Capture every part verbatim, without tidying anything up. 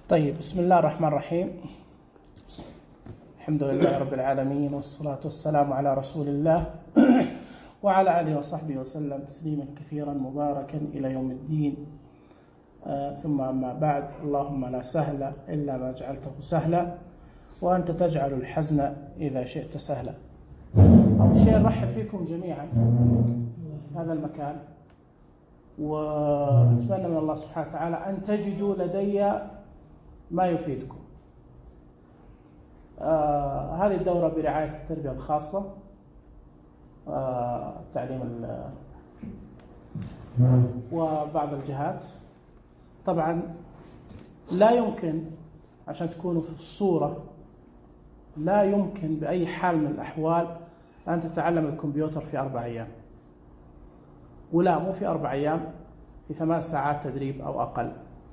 طيب، بسم الله الرحمن الرحيم. الحمد لله رب العالمين، والصلاة والسلام على رسول الله وعلى آله وصحبه وسلم تسليما كثيرا مباركا إلى يوم الدين. آه ثم أما بعد، اللهم لا سهل إلا ما جعلته سهلا، وأنت تجعل الحزن إذا شئت سهلا. أول شيء نرحب فيكم جميعا في هذا المكان، وأتمنى من الله سبحانه وتعالى أن تجدوا لدي ما يفيدكم. آه هذه الدورة برعاية التربية الخاصة، آه تعليم وبعض الجهات. طبعا لا يمكن، عشان تكونوا في الصورة، لا يمكن بأي حال من الأحوال أن تتعلم الكمبيوتر في أربع أيام، ولا مو في أربع أيام، في ثمان ساعات تدريب أو أقل.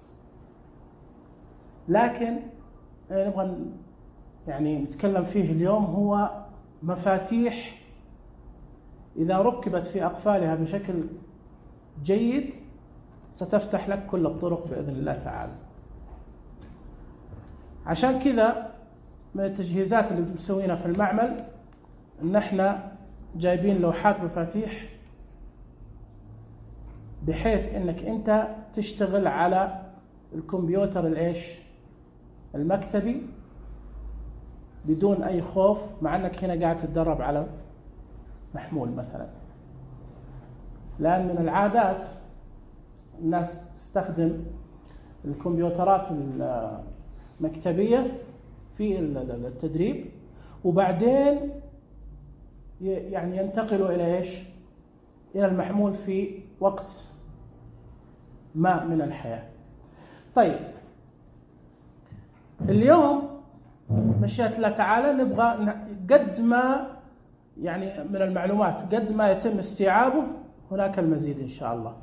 لكن نبغى يعني نتكلم فيه اليوم هو مفاتيح إذا ركبت في أقفالها بشكل جيد ستفتح لك كل الطرق بإذن الله تعالى. عشان كذا من التجهيزات اللي مسوينها في المعمل إن احنا جايبين لوحات مفاتيح، بحيث إنك أنت تشتغل على الكمبيوتر الإيش المكتبي بدون أي خوف، مع أنك هنا قاعد تتدرب على محمول مثلا. لأن من العادات الناس تستخدم الكمبيوترات المكتبية في التدريب، وبعدين يعني ينتقلوا إلى إيش؟ إلى المحمول في وقت ما من الحياة. طيب، اليوم مشيئة الله تعالى نبغى قد ما يعني من المعلومات قد ما يتم استيعابه هناك المزيد إن شاء الله.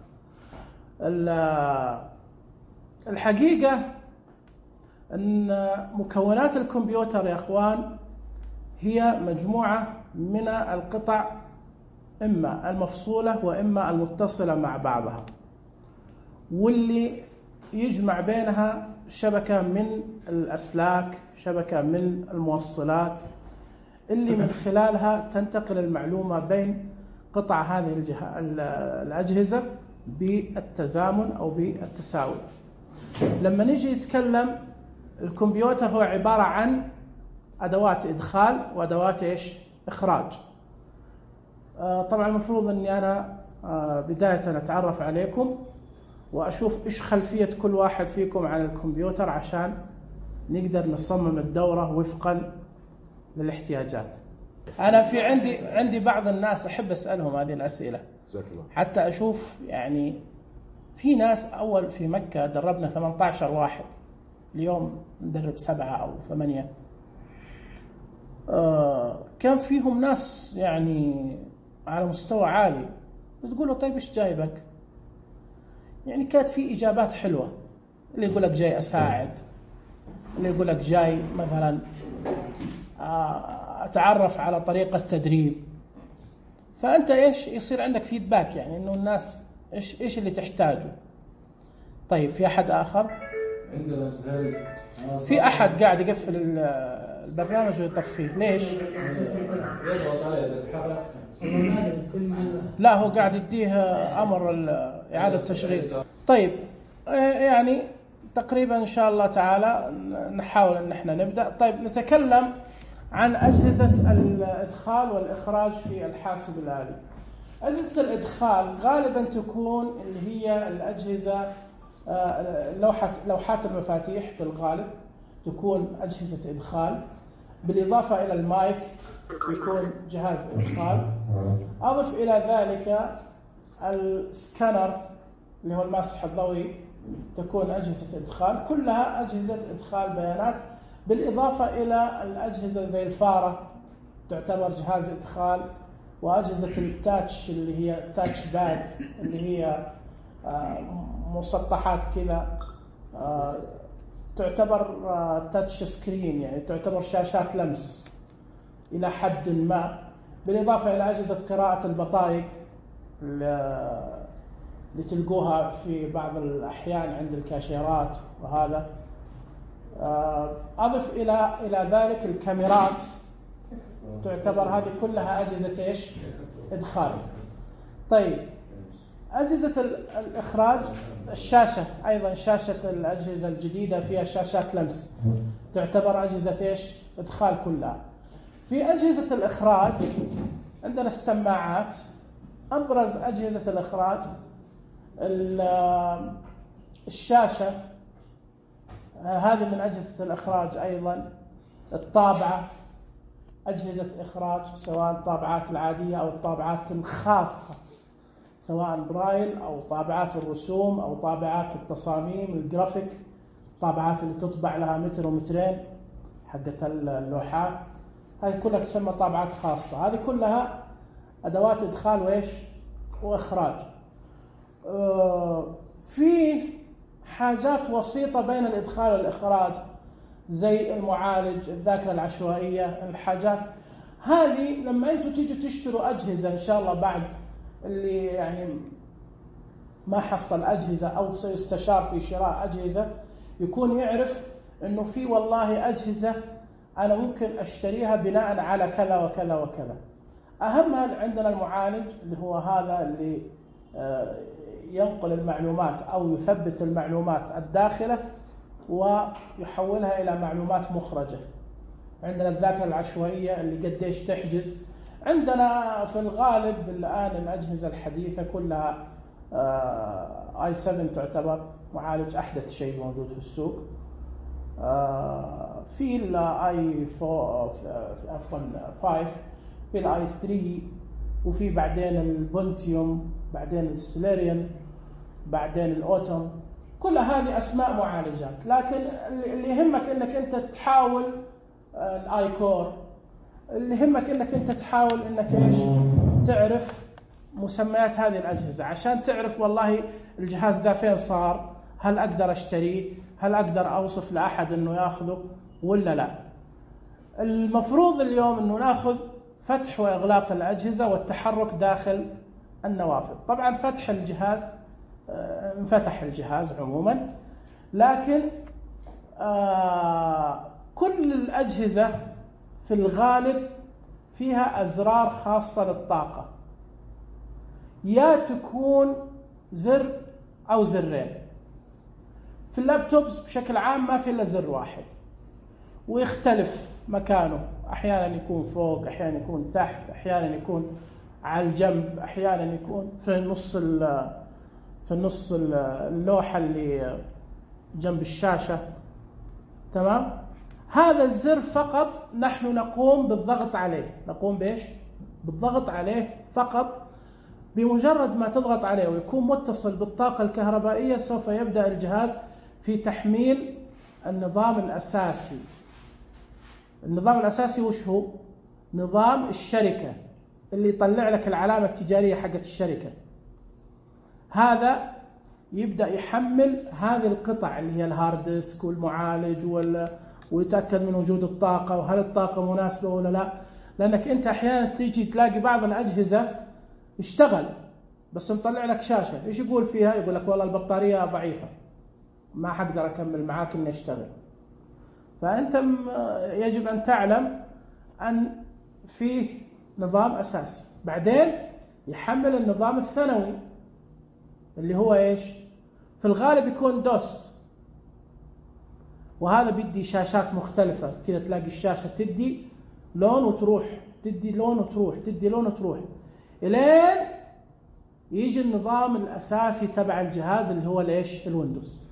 الحقيقة أن مكونات الكمبيوتر يا أخوان هي مجموعة من القطع، إما المفصولة وإما المتصلة مع بعضها، واللي يجمع بينها شبكة من الأسلاك، شبكة من الموصلات، اللي من خلالها تنتقل المعلومة بين قطع هذه الأجهزة بالتزامن أو بالتساوي. لما نيجي نتكلم، الكمبيوتر هو عبارة عن أدوات إدخال وأدوات إيش؟ إخراج. آه طبعا المفروض أني أنا آه بداية أتعرف عليكم وأشوف إيش خلفية كل واحد فيكم عن الكمبيوتر، عشان نقدر نصمم الدورة وفقا للاحتياجات. أنا في عندي عندي بعض الناس أحب أسألهم هذه الأسئلة حتى أشوف، يعني في ناس أول في مكة دربنا ثمانية عشر واحد، اليوم ندرب سبعة أو ثمانية. آه كان فيهم ناس يعني على مستوى عالي، بتقوله طيب إيش جايبك؟ يعني كانت في إجابات حلوة، اللي يقول لك جاي أساعد، اللي يقول لك جاي مثلا أتعرف على طريقة تدريب. فأنت إيش يصير عندك فيدباك، يعني إنه الناس إيش إيش اللي تحتاجه. طيب، في أحد آخر؟ في أحد قاعد يقفل البرنامج ويطفيه، ليش؟ لا، هو قاعد يديه أمر إعادة تشغيل. طيب، يعني تقريبا إن شاء الله تعالى نحاول أن احنا نبدأ. طيب، نتكلم عن أجهزة الإدخال والإخراج في الحاسب الآلي. أجهزة الإدخال غالبا تكون اللي هي الأجهزة لوحة لوحات المفاتيح، في الغالب تكون أجهزة إدخال، بالإضافة إلى المايك يكون جهاز إدخال. أضف إلى ذلك السكانر اللي هو الماسح الضوئي، تكون أجهزة إدخال، كلها أجهزة إدخال بيانات، بالإضافة إلى الأجهزة زي الفارة تعتبر جهاز إدخال، وأجهزة التاتش اللي هي تاتش باد اللي هي مسطحات كذا تعتبر تاتش سكرين، يعني تعتبر شاشات لمس إلى حد ما، بالإضافة إلى أجهزة قراءة البطايق اللي تلقوها في بعض الأحيان عند الكاشيرات وهذا. أضف إلى إلى ذلك الكاميرات، تعتبر هذه كلها أجهزة إيش؟ إدخال. طيب أجهزة الإخراج، الشاشة أيضا، شاشة الأجهزة الجديدة فيها شاشات لمس، تعتبر أجهزة إيش؟ إدخال كلها. في أجهزة الإخراج عندنا السماعات، أبرز أجهزة الإخراج الشاشة، هذه من أجهزة الإخراج أيضا. الطابعة، أجهزة إخراج سواء الطابعات العادية أو الطابعات الخاصة، سواء برايل أو طابعات الرسوم أو طابعات التصاميم الجرافيك، طابعات اللي تطبع لها متر ومترين حقت اللوحات، هذه كلها تسمى طابعات خاصة. هذه كلها أدوات إدخال وإيش؟ وإخراج. في حاجات وسيطة بين الإدخال والإخراج زي المعالج، الذاكرة العشوائية، الحاجات هذه لما أنتوا تيجوا تشتروا أجهزة إن شاء الله، بعد اللي يعني ما حصل أجهزة أو سيستشار في شراء أجهزة، يكون يعرف إنه في والله أجهزة أنا ممكن أشتريها بناء على كذا وكذا وكذا. أهمها عندنا المعالج اللي هو هذا اللي ينقل المعلومات أو يثبت المعلومات الداخلة ويحولها إلى معلومات مخرجة. عندنا الذاكرة العشوائية اللي قديش تحجز. عندنا في الغالب الآن الأجهزة الحديثة كلها آي سبعة تعتبر معالج أحدث شيء موجود في السوق. في الاي عفوا خمسة، في الاي ثلاثة، وفي بعدين البنتيوم، بعدين السليريان، بعدين الاوتوم. كل هذه اسماء معالجات، لكن اللي يهمك انك انت تحاول الاي كور، اللي يهمك انك انت تحاول انك ايش؟ تعرف مسميات هذه الاجهزه عشان تعرف والله الجهاز ده فين صار، هل اقدر اشتريه، هل اقدر اوصف لاحد انه ياخذه ولا لا. المفروض اليوم انه ناخذ فتح واغلاق الاجهزه والتحرك داخل النوافذ. طبعا فتح الجهاز انفتح الجهاز عموما، لكن آه كل الاجهزه في الغالب فيها ازرار خاصه للطاقه، يا تكون زر او زرين. في اللابتوبس بشكل عام ما في الا زر واحد ويختلف مكانه، احيانا يكون فوق، احيانا يكون تحت، احيانا يكون على الجنب، احيانا يكون في النص في النص اللوحه اللي جنب الشاشه. تمام؟ هذا الزر فقط نحن نقوم بالضغط عليه، نقوم بايش؟ بالضغط عليه فقط. بمجرد ما تضغط عليه ويكون متصل بالطاقه الكهربائيه سوف يبدا الجهاز في تحميل النظام الاساسي. النظام الاساسي وش هو؟ نظام الشركه اللي يطلع لك العلامه التجاريه حقت الشركه. هذا يبدا يحمل هذه القطع اللي هي الهارد ديسك والمعالج وال... ويتاكد من وجود الطاقه وهل الطاقه مناسبه ولا لا. لانك انت احيانا تيجي تلاقي بعض الاجهزه اشتغل بس مطلع لك شاشه، ايش يقول فيها؟ يقول لك والله البطاريه ضعيفه ما حقدر اكمل معاك اني اشتغل. فانت يجب ان تعلم ان فيه نظام اساسي، بعدين يحمل النظام الثانوي اللي هو ايش؟ في الغالب يكون دوس، وهذا بيدي شاشات مختلفه كذا، تلاقي الشاشه تدي لون وتروح، تدي لون وتروح، تدي لون وتروح، الين يجي النظام الاساسي تبع الجهاز اللي هو الايش؟ الويندوز.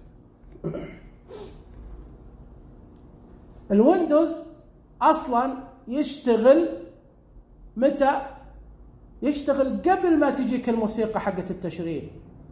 الويندوز اصلا يشتغل متى؟ يشتغل قبل ما تجيك الموسيقى حقت التشغيل،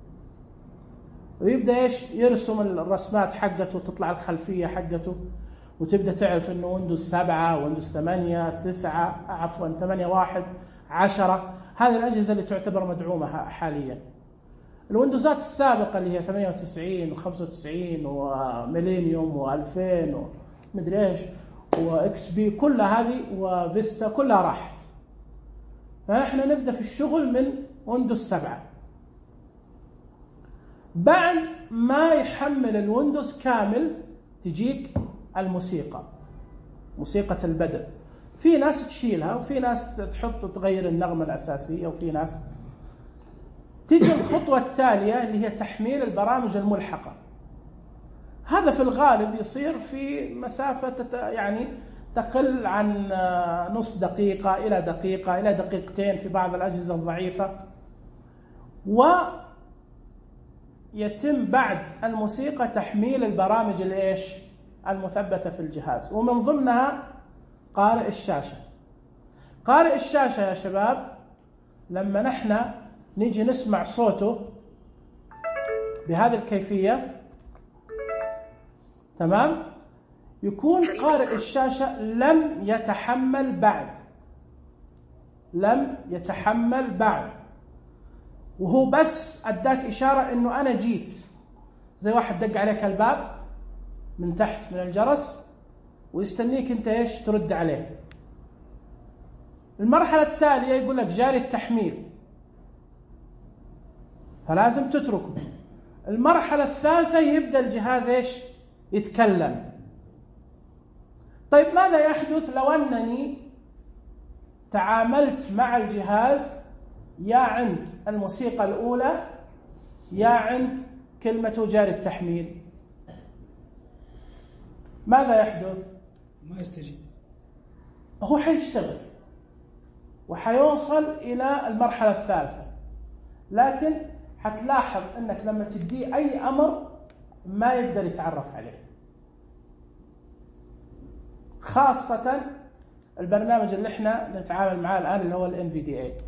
ويبدا ايش؟ يرسم الرسمات حقته وتطلع الخلفيه حقته، وتبدا تعرف انه ويندوز سبعة، ويندوز ثمانية، تسعة، عفوا ثمانية واحد، عشرة. هذه الاجهزه اللي تعتبر مدعومه حاليا. الويندوزات السابقه اللي هي ثمانية وتسعين وخمسة وتسعين وميلينيوم وألفين ومدري ايش واكس بي، كلها هذه وفيستا كلها راحت. فنحن نبدا في الشغل من ويندوز سبعة. بعد ما يحمل الويندوز كامل تجيك الموسيقى، موسيقى البدء. في ناس تشيلها وفي ناس تحط تغير النغمة الأساسية وفي ناس. تيجي الخطوة التالية اللي هي تحميل البرامج الملحقة. هذا في الغالب يصير في مسافة يعني تقل عن نص دقيقة إلى دقيقة إلى دقيقتين في بعض الأجهزة الضعيفة. ويتم بعد الموسيقى تحميل البرامج الإيش المثبتة في الجهاز، ومن ضمنها قارئ الشاشة. قارئ الشاشة يا شباب لما نحن نيجي نسمع صوته بهذه الكيفية، تمام، يكون قارئ الشاشة لم يتحمل بعد، لم يتحمل بعد، وهو بس أداك إشارة إنه أنا جيت، زي واحد دق عليك الباب من تحت من الجرس ويستنيك أنت إيش ترد عليه. المرحلة التالية يقول لك جاري التحميل، فلازم تتركه. المرحلة الثالثة يبدأ الجهاز إيش يتكلم. طيب ماذا يحدث لو أنني تعاملت مع الجهاز يا عند الموسيقى الأولى يا عند كلمة جاري التحميل؟ ماذا يحدث؟ ما يستجيب. هو حيشتغل وحيوصل إلى المرحلة الثالثة، لكن حتلاحظ أنك لما تديه أي أمر ما يقدر يتعرف عليه، خاصة البرنامج اللي احنا نتعامل معاه الآن اللي هو ال إن في دي إيه.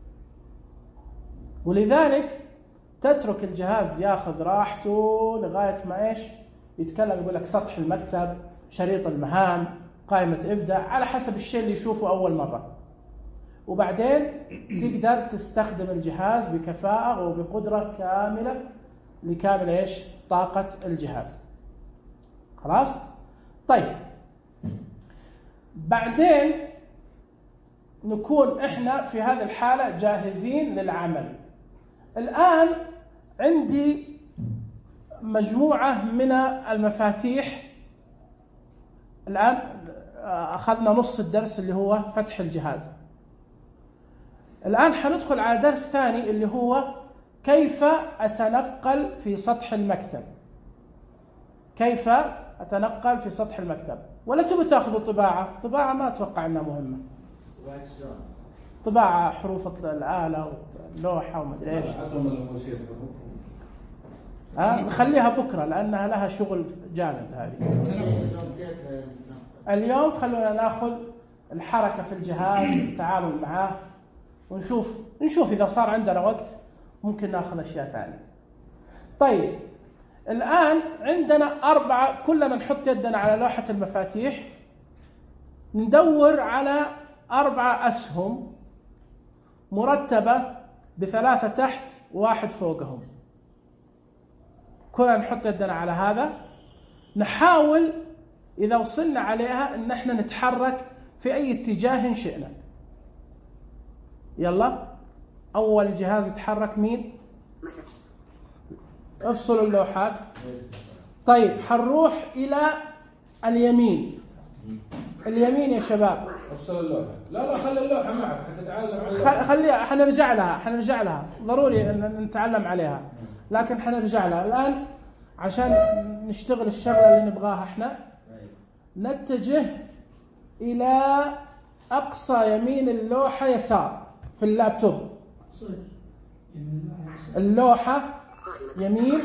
ولذلك تترك الجهاز ياخذ راحته لغاية ما إيش يتكلم، يقول لك سطح المكتب، شريط المهام، قائمة إبداع، على حسب الشيء اللي يشوفه أول مرة، وبعدين تقدر تستخدم الجهاز بكفاءة وبقدرة كاملة لكامل إيش طاقة الجهاز. خلاص؟ طيب بعدين نكون إحنا في هذه الحالة جاهزين للعمل. الآن عندي مجموعة من المفاتيح. الآن أخذنا نص الدرس اللي هو فتح الجهاز. الآن حندخل على درس ثاني اللي هو كيف أتنقل في سطح المكتب. كيف أتنقل في سطح المكتب. ولا تبوا تأخذوا طباعة؟ طباعة ما أتوقع أنها مهمة. طباعة حروف الآلة واللوحة وما أدري إيش. ها نخليها بكرة لأنها لها شغل جامد هذه. اليوم خلونا ناخذ الحركة في الجهاز، التعامل معه، ونشوف نشوف إذا صار عندنا وقت ممكن ناخذ أشياء ثانية. طيب الآن عندنا أربعة، كلنا نحط يدنا على لوحة المفاتيح، ندور على أربعة أسهم مرتبة بثلاثة تحت وواحد فوقهم. كلنا نحط يدنا على هذا، نحاول إذا وصلنا عليها إن احنا نتحرك في أي اتجاه شئنا. يلا أول جهاز يتحرك مين؟ افصلوا اللوحات. طيب حنروح إلى اليمين. اليمين يا شباب افصل اللوحة. لا لا خلي اللوحة معك حتتعلم عليها. خليها، حنرجع لها حنرجع لها ضروري أن نتعلم عليها، لكن حنرجع لها الآن عشان نشتغل الشغلة اللي نبغاها احنا. نتجه إلى أقصى يمين اللوحة يسار في اللابتوب. اللوحة يمين،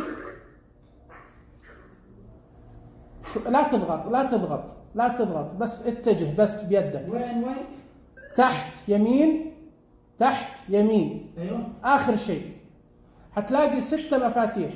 لا تضغط لا تضغط لا تضغط بس اتجه بس بيدك. وين وين؟ تحت يمين، تحت يمين. ايوه آخر شيء حتلاقي ستة مفاتيح.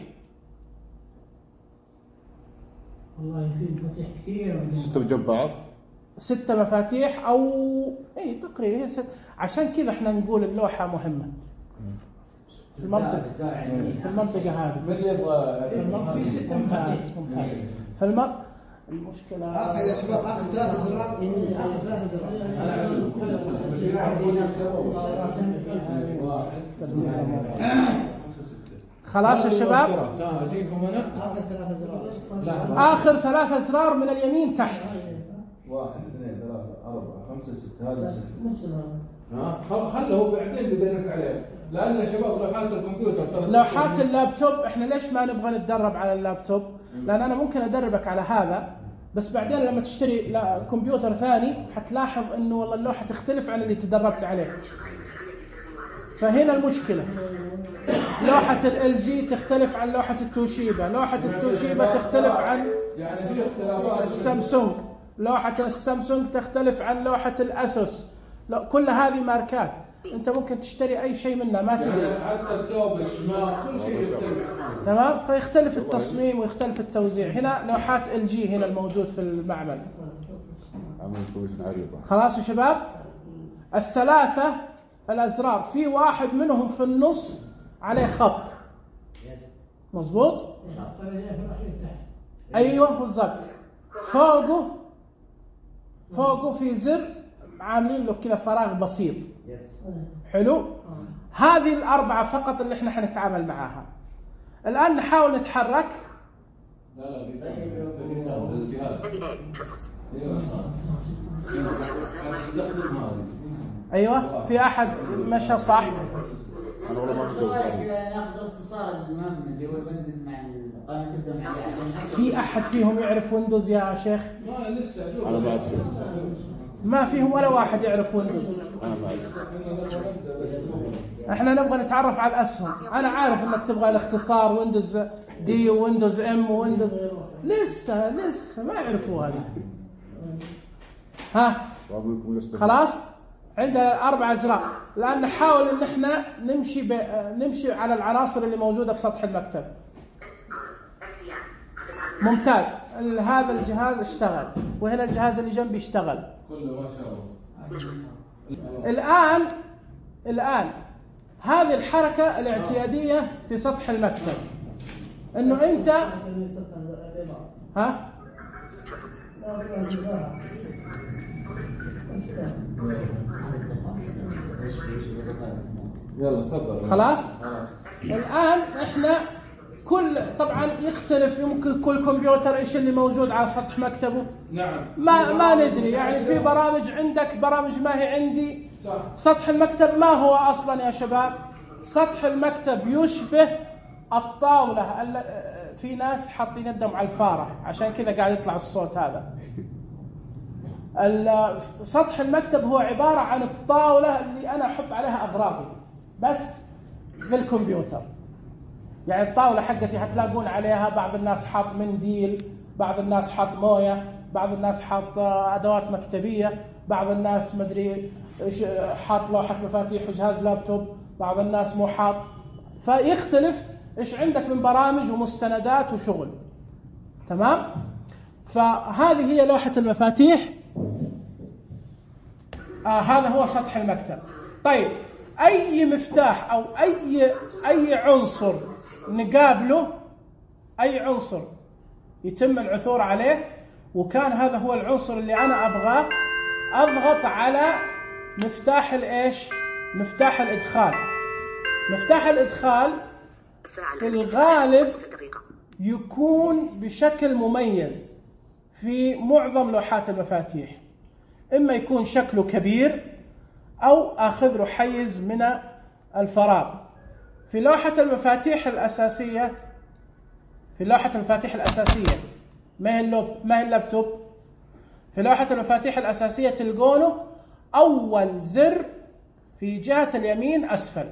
والله في مفاتيح كثير. ستة بجنب بعض. ستة مفاتيح أو أي تقريبا ست. عشان كذا احنا نقول اللوحة مهمة في المنطقة في المنطقة هذه. من يبغى في ستة مفاتيح. ممتاز. فالم المشكلة آخر يا شباب آخر ثلاثة زرار يمين، آخر ثلاثة زرار. خلاص يا شباب. اجيكم انا اخر ثلاث ازرار. لا اخر ثلاث ازرار من اليمين تحت. واحد اثنين ثلاثة أربعة خمسة ستة هذا ستة. ها خله هو بعدين بيدرك عليه، لأن يا شباب لوحات الكمبيوتر ترى لوحات اللابتوب احنا ليش ما نبغى نتدرب على اللابتوب؟ لأن أنا ممكن أدربك على هذا، بس بعدين لما تشتري كمبيوتر ثاني حتلاحظ إنه والله اللوحة تختلف عن اللي تدربت عليه. فهنا المشكلة. لوحة ال جي تختلف عن لوحة التوشيبا، لوحة التوشيبا تختلف عن يعني في اختلافات. السامسونج، لوحة السامسونج تختلف عن لوحة الأسوس. كل هذه ماركات، أنت ممكن تشتري أي شيء منها ما تدري. يعني حتى الثوب الشماغ كل شيء يختلف. تمام، فيختلف التصميم ويختلف التوزيع. هنا لوحات ال جي هنا الموجود في المعمل. خلاص يا شباب. الثلاثة الأزرار في واحد منهم في النص عليه خط. مظبوط؟ أيوه بالضبط. فوقه فوقه في زر عاملين له كذا فراغ بسيط. حلو. هذه الأربعة فقط اللي احنا حنتعامل معاها. الآن نحاول نتحرك. لا لا بيقدر الجهاز. ايوه في احد مشى صح. انا والله ما فهمت. ناخذ اختصار المهم اللي هو الويندوز مع القائمه تبدا مع في احد فيهم يعرف ويندوز يا شيخ؟ ما لسه انا ما اعرف. ما فيهم ولا واحد يعرف ويندوز. انا ما اعرف. احنا نبغى نتعرف على الاسهم. انا عارف انك تبغى الاختصار ويندوز دي ويندوز ام ويندوز، لسه لسه ما يعرفوا هذا. ها خلاص عندنا اربع ازرار. الان نحاول ان احنا نمشي ب... نمشي على العناصر اللي موجوده في سطح المكتب. ممتاز. هذا الجهاز اشتغل وهنا الجهاز اللي جنبي اشتغل كله ما شاء الله. الان الان هذه الحركه الاعتياديه في سطح المكتب، انه انت ها يلا تفضل. خلاص. الآن احنا كل طبعا يختلف، يمكن كل كمبيوتر ايش اللي موجود على سطح مكتبه. نعم. ما ما ندري، يعني في برامج عندك برامج ما هي عندي. صح. سطح المكتب ما هو اصلا يا شباب؟ سطح المكتب يشبه الطاولة. في ناس حاطين يدهم على الفارة عشان كذا قاعد يطلع الصوت هذا. سطح المكتب هو عبارة عن الطاولة اللي أنا أحط عليها أغراضي بس في الكمبيوتر. يعني الطاولة حقتي حتلاقون عليها بعض الناس حاط منديل، بعض الناس حاط موية، بعض الناس حاط أدوات مكتبية، بعض الناس مدري حاط لوحة مفاتيح وجهاز لابتوب، بعض الناس مو حاط. فيختلف إيش عندك من برامج ومستندات وشغل. تمام؟ فهذه هي لوحة المفاتيح. آه هذا هو سطح المكتب. طيب أي مفتاح أو أي أي عنصر نقابله، أي عنصر يتم العثور عليه وكان هذا هو العنصر اللي أنا أبغاه، أضغط على مفتاح الإيش؟ مفتاح الإدخال. مفتاح الإدخال في الغالب يكون بشكل مميز في معظم لوحات المفاتيح، إما يكون شكله كبير أو أخذ له حيز من الفراغ. في لوحة المفاتيح الأساسية في لوحة المفاتيح الأساسية ما هي اللوب ما هي اللابتوب. في لوحة المفاتيح الأساسية تلقونه أول زر في جهة اليمين أسفل.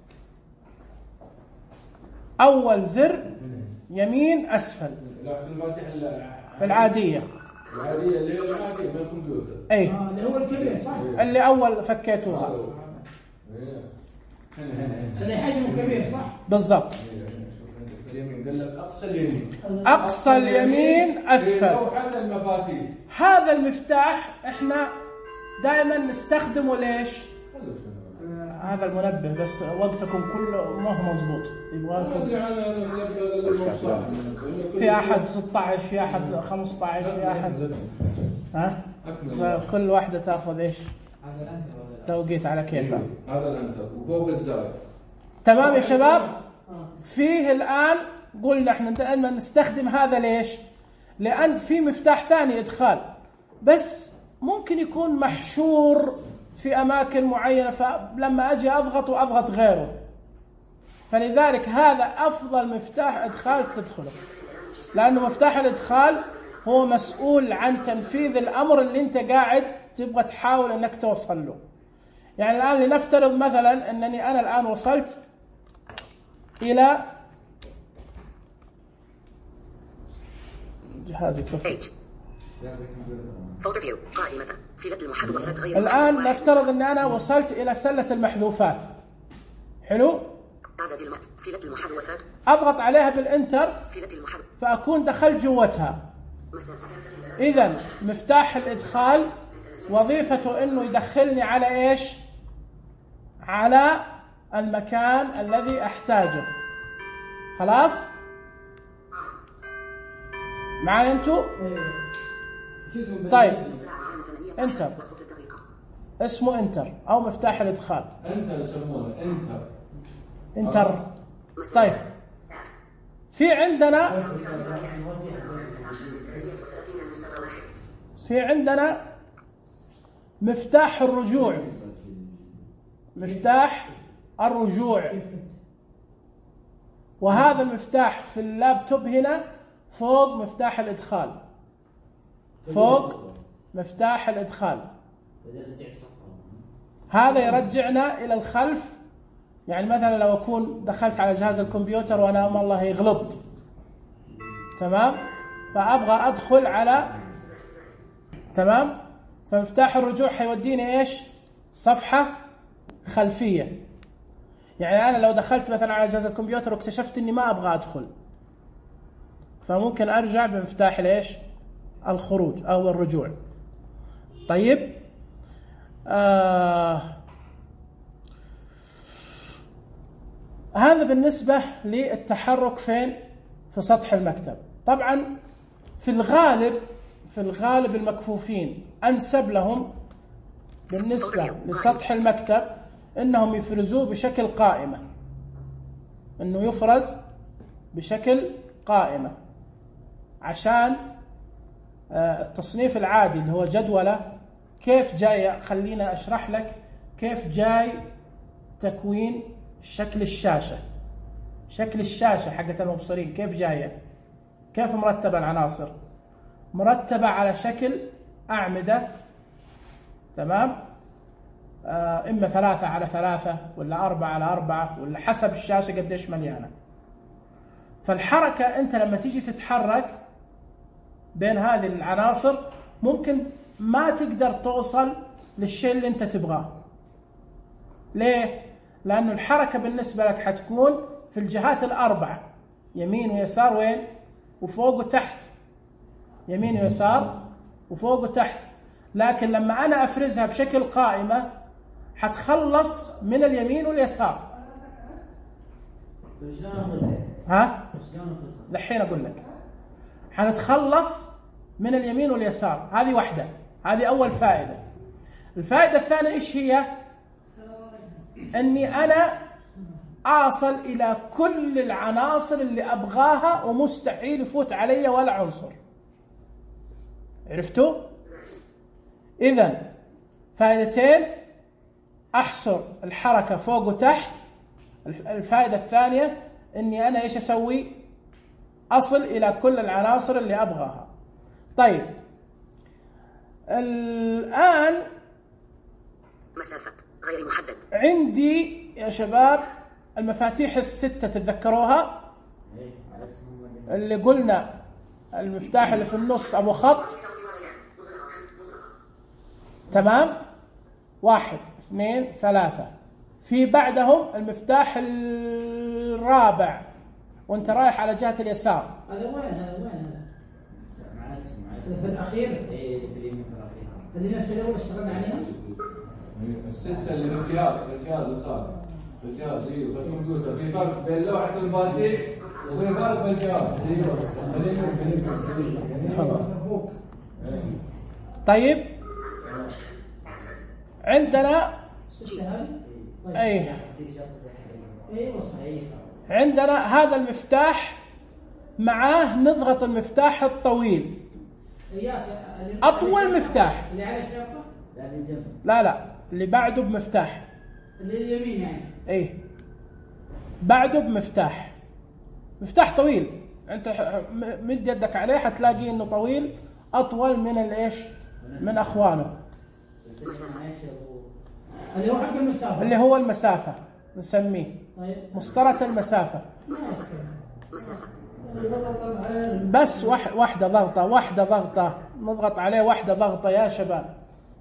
أول زر يمين أسفل. لوحة المفاتيح العادية. العادية اللي هي العادية من الكمبيوتر. أي. آه اللي هو الكبير صح؟ اللي أول فكيتوها. هنا هنا هنا. اللي حجمه كبير صح؟ بالضبط. اليمين قال لك أقصى اليمين. أقصى اليمين أسفل. لوحة المفاتيح. هذا المفتاح إحنا دائما نستخدمه ليش؟ هذا المنبه بس وقتكم كله ما هو مضبوط. يبغاكم في أحد ستة عشر، في أحد خمسة عشر، في أحد ها؟ كل واحدة تأخذ إيش؟ توقيت على كيفها. هذا الأنتر وفوق الزاوية. تمام يا شباب؟ فيه الآن قلنا احنا دائما نستخدم هذا ليش؟ لأن في مفتاح ثاني إدخال، بس ممكن يكون محشور في أماكن معينة، فلما أجي أضغط وأضغط غيره، فلذلك هذا أفضل مفتاح إدخال تدخله، لأنه مفتاح الإدخال هو مسؤول عن تنفيذ الأمر اللي أنت قاعد تبغى تحاول أنك توصل له. يعني الآن لنفترض مثلا أنني أنا الآن وصلت إلى جهاز التفكير. الآن نفترض أن أنا وصلت إلى سلة المحذوفات. حلو؟ أضغط عليها بالإنتر فأكون دخلت جوتها. إذن مفتاح الإدخال وظيفته أنه يدخلني على إيش؟ على المكان الذي أحتاجه. خلاص؟ معايا أنتوا؟ طيب انتر، اسمه انتر او مفتاح الادخال. انتر يسمونه انتر انتر. طيب في عندنا في عندنا مفتاح الرجوع. مفتاح الرجوع، وهذا المفتاح في اللابتوب هنا فوق مفتاح الادخال، فوق مفتاح الإدخال. هذا يرجعنا إلى الخلف. يعني مثلا لو أكون دخلت على جهاز الكمبيوتر وأنا والله غلطت، تمام، فأبغى أدخل على، تمام، فمفتاح الرجوع حيوديني إيش؟ صفحة خلفية. يعني أنا لو دخلت مثلا على جهاز الكمبيوتر واكتشفت إني ما أبغى أدخل، فممكن أرجع بمفتاح ليش؟ الخروج أو الرجوع. طيب آه هذا بالنسبة للتحرك فين؟ في سطح المكتب. طبعا في الغالب في الغالب المكفوفين أنسب لهم بالنسبة لسطح المكتب إنهم يفرزوه بشكل قائمة، إنه يفرز بشكل قائمة، عشان التصنيف العادي اللي هو جدولة كيف جاي. خلينا أشرح لك كيف جاي تكوين شكل الشاشة. شكل الشاشة حقت المبصرين كيف جاية، كيف مرتبة العناصر؟ مرتبة على شكل أعمدة، تمام، آه إما ثلاثة على ثلاثة ولا أربعة على أربعة، ولا حسب الشاشة قديش مليانة. فالحركة أنت لما تيجي تتحرك بين هذه العناصر ممكن ما تقدر توصل للشيء اللي أنت تبغاه. ليه؟ لأنه الحركة بالنسبة لك حتكون في الجهات الأربعة، يمين ويسار وين؟ وفوق وتحت، يمين ويسار وفوق وتحت. لكن لما أنا أفرزها بشكل قائمة حتخلص من اليمين واليسار. ها؟ لحين أقول لك. حنتخلص من اليمين واليسار. هذه واحدة، هذه أول فائدة. الفائدة الثانية إيش هي؟ أني أنا أصل إلى كل العناصر اللي أبغاها ومستحيل يفوت علي ولا عنصر. عرفتوا؟ إذن فائدتين: أحصر الحركة فوق وتحت. الفائدة الثانية أني أنا إيش أسوي؟ أصل إلى كل العناصر اللي أبغاها. طيب الآن مسافة غير محدد. عندي يا شباب المفاتيح الستة، تتذكروها؟ اللي قلنا المفتاح اللي في النص أبو خط، تمام، واحد اثنين ثلاثة. في بعدهم المفتاح الرابع وانت رايح على جهة اليسار. هذا وين هذا وين هذا؟ مع اسم مع اسم في الأخير؟ ايه في اليمين في الأخير. هذه نفس اللي أول اشتغلنا عليها؟ الستة اللي بالجهاز بالجهاز يسار بالجهاز. ايوه بالكمبيوتر في فرق بين لوحة المفاتيح وفي فرق بالجهاز. ايوه فوق. طيب عندنا ستة هذه؟ طيب. اي ايوه صحيح. عندنا هذا المفتاح معاه نضغط المفتاح الطويل، أطول مفتاح. اللي على شاقة؟ لا لا اللي بعده بمفتاح. اللي اليمين يعني. ايه بعده بمفتاح، مفتاح طويل، انت مد يدك عليه حتلاقي انه طويل اطول من الايش؟ من اخوانه. اللي هو حق المسافة. اللي هو المسافة نسميه مسطرة المسافة. بس واحدة ضغطة واحدة ضغطة نضغط عليه واحدة ضغطة يا شباب.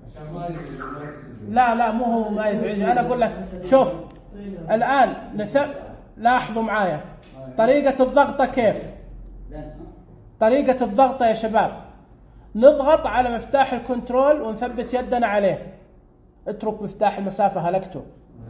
لا لا مو هو ما يزعج. أنا أقول لك شوف الآن نث... لاحظوا معايا طريقة الضغطة كيف. طريقة الضغطة يا شباب نضغط على مفتاح الكنترول ونثبت يدنا عليه. اترك مفتاح المسافة هلكته.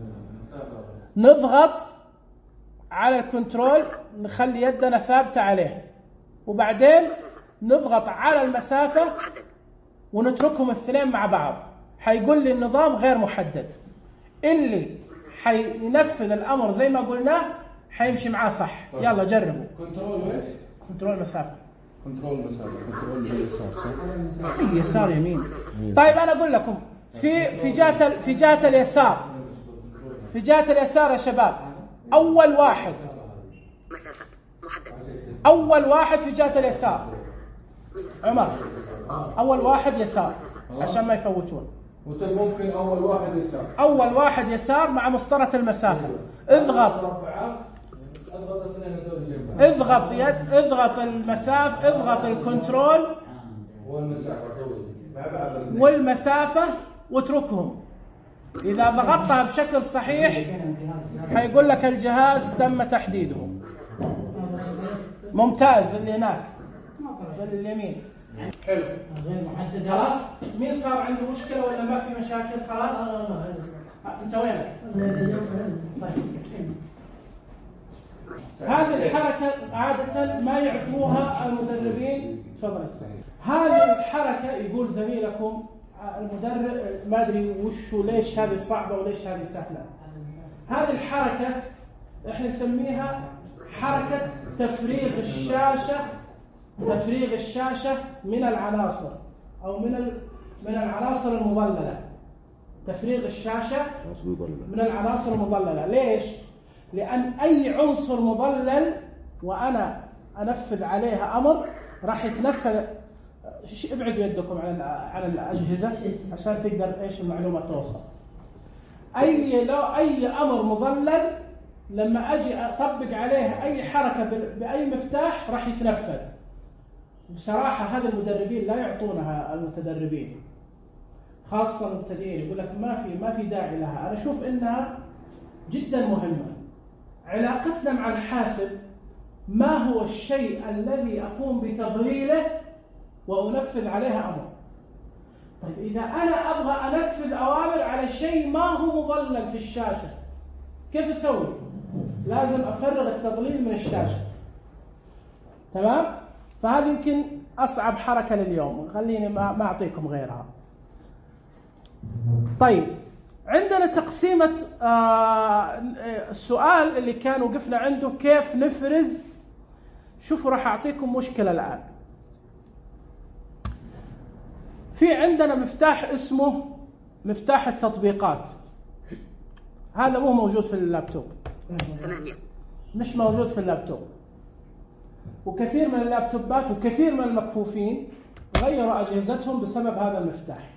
نضغط على الكنترول نخلي يدنا ثابتة عليه، وبعدين نضغط على المسافة ونتركهم الاثنين مع بعض. حيقول لي النظام غير محدد. اللي حينفذ الأمر زي ما قلناه حيمشي معاه صح. يلا جربوا. كنترول ايش؟ كنترول مسافة. كنترول مسافة. كنترول يسار صح؟ يسار يمين. طيب أنا أقول لكم في في جهة في جهة اليسار في جهة اليسار يا شباب أول واحد مسافة محدد. أول واحد في جهة اليسار عمر. أول واحد يسار عشان ما يفوتون. ممكن أول واحد يسار. أول واحد يسار مع مسطرة المسافة. اضغط اضغط يد اضغط المسافة اضغط الكنترول والمسافة واتركهم. إذا ضغطتها بشكل صحيح حيقول لك الجهاز تم تحديده. ممتاز. اللي هناك اليمين حلو غير محدد. خلاص. مين صار عنده مشكلة ولا ما في مشاكل؟ خلاص انت وينك؟ طيب هذه الحركة عادة ما يعطوها المدربين. تفضل. هذه الحركة يقول زميلكم المدرب ما ادري وش ليش هذه صعبة وليش هذه سهلة. هذه الحركة احنا نسميها حركة تفريغ الشاشة. تفريغ الشاشة من العناصر أو من من العناصر المظللة. تفريغ الشاشة من العناصر المظللة. ليش؟ لأن أي عنصر مظلل وأنا أنفذ عليها أمر راح يتنفذ. ابعدوا يدكم عن عن الأجهزة عشان تقدر إيش المعلومة توصل. أي لو أي أمر مظلل لما أجي أطبق عليه أي حركة بأي مفتاح راح يتنفذ. بصراحة هذا المدربين لا يعطونها المتدربين خاصة المبتدئين. يقول لك ما في ما في داعي لها. أنا أشوف إنها جدا مهمة. علاقتنا مع الحاسب ما هو الشيء الذي أقوم بتضليله وأنفذ عليها أمر. طيب إذا أنا أبغى أنفذ أوامر على شيء ما هو مظلل في الشاشة كيف أسوي؟ لازم أفرغ التضليل من الشاشة. تمام؟ فهذه يمكن أصعب حركة لليوم. خليني ما أعطيكم غيرها. طيب عندنا تقسيمة آه السؤال اللي كان وقفنا عنده كيف نفرز. شوفوا راح أعطيكم مشكلة الآن. في عندنا مفتاح اسمه مفتاح التطبيقات. هذا مو موجود في اللابتوب. مش موجود في اللابتوب. وكثير من اللابتوبات وكثير من المكفوفين غيروا أجهزتهم بسبب هذا المفتاح.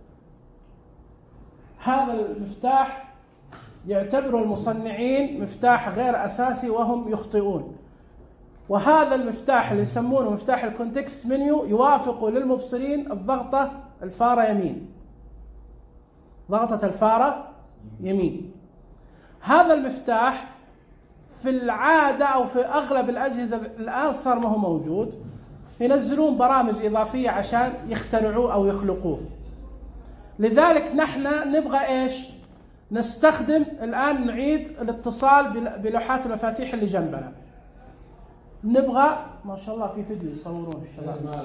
هذا المفتاح يعتبر المصنعين مفتاح غير أساسي وهم يخطئون. وهذا المفتاح اللي يسمونه مفتاح الكونتكست منيو يوافق للمبصرين الضغطة الفارة يمين. ضغطة الفارة يمين. هذا المفتاح في العادة أو في أغلب الأجهزة الآن صار ما هو موجود. ينزلون برامج إضافية عشان يخترعوه أو يخلقوه. لذلك نحن نبغى إيش؟ نستخدم الآن نعيد الاتصال بلوحات المفاتيح اللي جنبنا. نبغى ما شاء الله في فيديو يصورون الشباب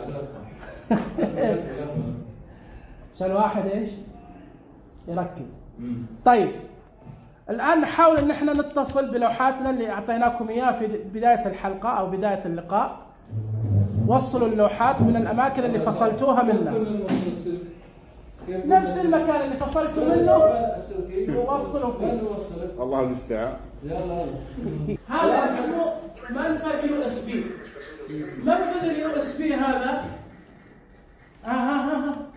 عشان واحد إيش؟ يركز. طيب الآن نحاول أن احنا نتصل بلوحاتنا اللي أعطيناكم إياها في بداية الحلقة أو بداية اللقاء. وصلوا اللوحات من الأماكن اللي فصلتوها منها، نفس المكان اللي فصلتوا منه ووصلوا فيه. الله المستعان. هذا اسمه منفذ يو اس بي. منفذ اليو اس بي هذا آه ها ها ها.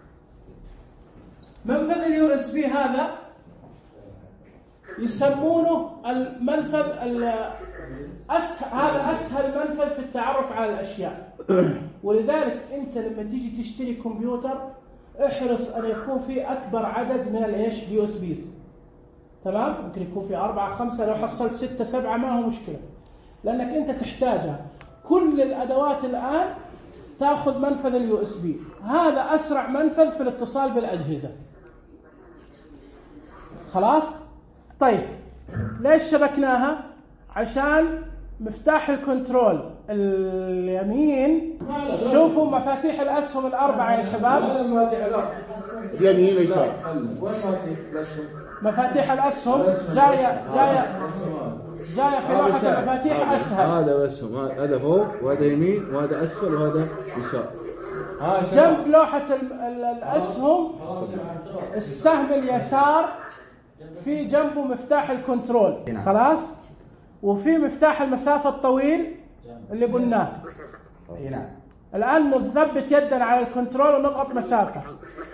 منفذ اليو اس بي هذا يسمونه المنفذ أسهل. هذا أسهل منفذ في التعرف على الأشياء، ولذلك أنت لما تيجي تشتري كمبيوتر احرص أن يكون في أكبر عدد من الإيش اليو اس بيز. تمام؟ ممكن يكون في أربعة خمسة، لو حصلت ستة سبعة ما هو مشكلة، لأنك أنت تحتاجها. كل الأدوات الآن تأخذ منفذ اليو اس بي. هذا أسرع منفذ في الاتصال بالأجهزة. خلاص؟ طيب ليش شبكناها؟ عشان مفتاح الكنترول اليمين. شوفوا مفاتيح الأسهم الأربعة يا شباب. اليمين واليسار. مفاتيح الأسهم جاية جاية جاية في لوحة المفاتيح أسهل. هذا أسهم، هذا فوق وهذا يمين وهذا أسفل وهذا يسار. جنب لوحة الأسهم السهم اليسار في جنبه مفتاح الكنترول. خلاص؟ وفي مفتاح المسافة الطويل اللي قلناه. الآن نثبت يدنا على الكنترول ونضغط مسافة.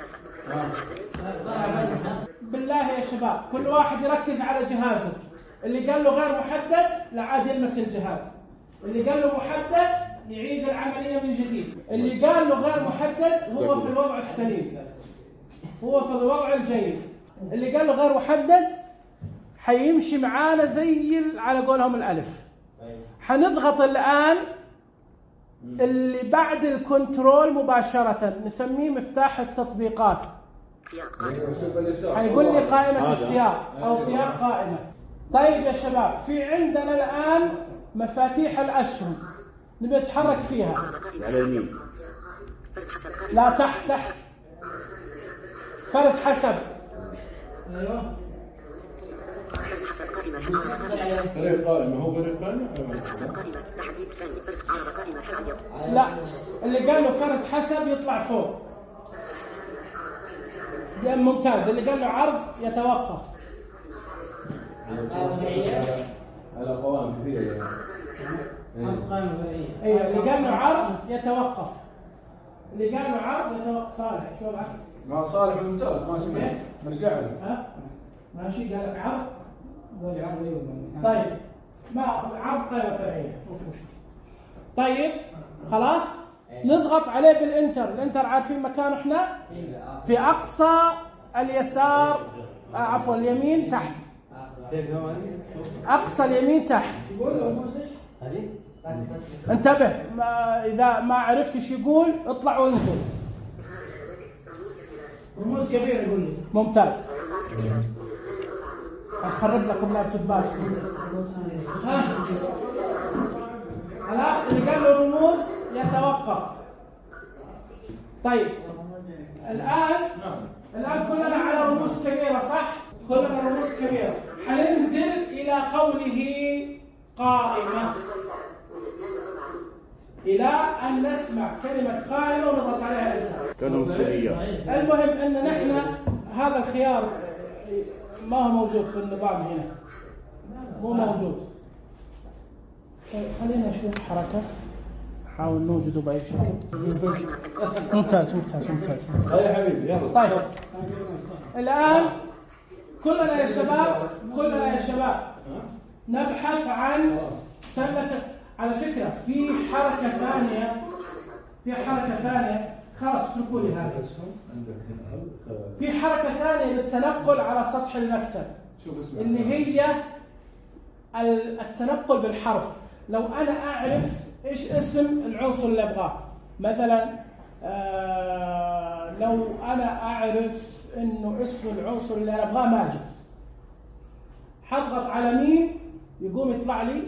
بالله يا شباب كل واحد يركز على جهازه. اللي قال له غير محدد لا عاد يلمس الجهاز، اللي قال له محدد يعيد العملية من جديد، اللي قال له غير محدد هو في الوضع السليم، هو في الوضع الجيد. اللي قال له غير محدد حيمشي معانا زي على قولهم الألف. حنضغط الآن اللي بعد الكنترول مباشرة نسميه مفتاح التطبيقات. حيقول لي قائمة السياق أو سياق قائمة. طيب يا شباب في عندنا الآن مفاتيح الأسهم نبي نتحرك فيها. على اليمين. لا تحت تحت. فرز حسب. ايوه فرز حسب قائمة عرض قائمة. فريق قائمة هو فريق قائمة. فرز حسب قائمة تحديد ثاني. فرز عرض قائمة حل يوم. لا اللي قال له فرز حسب يطلع فوق. ممتاز. اللي قال له عرض يتوقف. على قوائم كثيرة يعني. قائمة فرعية. ايوه اللي قال له عرض يتوقف. اللي قال له عرض يتوقف. صالح شو وضعك؟ مع صالح ممتاز ماشي. نرجع له. ها؟ ماشي قال لك عرض؟ قال لي عرض ايوه. طيب ما عرض قائمة فرعية مش مشكلة. طيب خلاص نضغط عليه بالانتر. الانتر عارفين مكانه احنا؟ في اقصى اليسار آه عفوا اليمين تحت. اقصى اليمين تحت. انتبه ما اذا ما عرفت ايش يقول اطلع وانزل. رموز كبيرة يقول لي. ممتاز. اخرج لكم لابتوبات. ها خلاص اللي قال له رموز يتوقف. طيب الآن الآن كلنا على رموز كبيرة صح؟ كلنا رموز كبيرة. حننزل إلى قوله قائمة إلى أن نسمع كلمة قائمة ونضغط عليها الإنتر. كانوا سرية. المهم أن نحن هذا الخيار ما هو موجود في النظام هنا. مو موجود. خلينا نشوف حركة. نحاول نوجده بأي شكل. ممتاز ممتاز ممتاز. يا حبيبي يلا. طيب الآن كلنا يا شباب كلنا يا شباب نبحث عن سلة. على فكرة في حركة ثانية في حركة ثانية خلاص اتركوا لي هذا. في حركة ثانية للتنقل على سطح المكتب اللي هي التنقل بالحرف. لو أنا أعرف إيش اسم العنصر اللي أبغاه مثلا آه لو أنا أعرف إنه اسم العنصر اللي أنا أبغاه ماجد حضغط على مين يقوم يطلع لي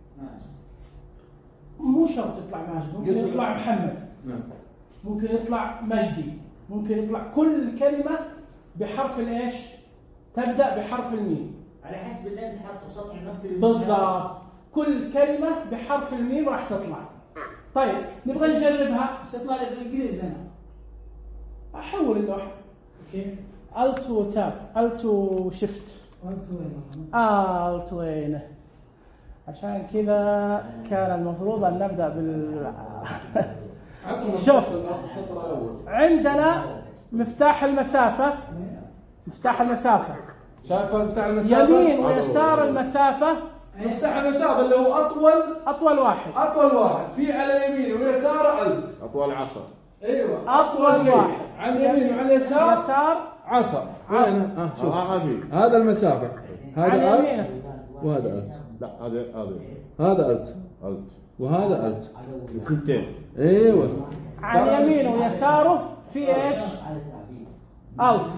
مو شرط يطلع ماجد ممكن يطلع محمد ممكن يطلع مجدي ممكن يطلع كل كلمة بحرف الإيش تبدأ بحرف الميم. على حسب اللي انت حاطه سطح المكتب. بالضبط، كل كلمة بحرف الميم راح تطلع. طيب نبغى نجربها. تطلع لك بالانجليزي انا. احول اللوحة. كيف؟ الت وتاب، الت وشفت. الت وين؟ الت وينه؟ عشان كذا كان المفروض ان نبدا بال شوف عندنا مفتاح المسافة، مفتاح المسافة شايف مفتاح المسافة؟ يمين ويسار المسافة. مفتاح المسافة اللي هو أطول أطول واحد. أطول واحد في على يمين ويسار ألت. أطول عصا. أيوة. أطول واحد. عن يمين وعن يسار. يسار. عصا. عصا. آه شوف. آه هذا المسافة. هذا ألت. وهذا ألت. لا هذا هذا. هذا ألت. ألت. وهذا ألت. اثنتين. أيوة. عن يمينه ويساره في إيش؟ ألت.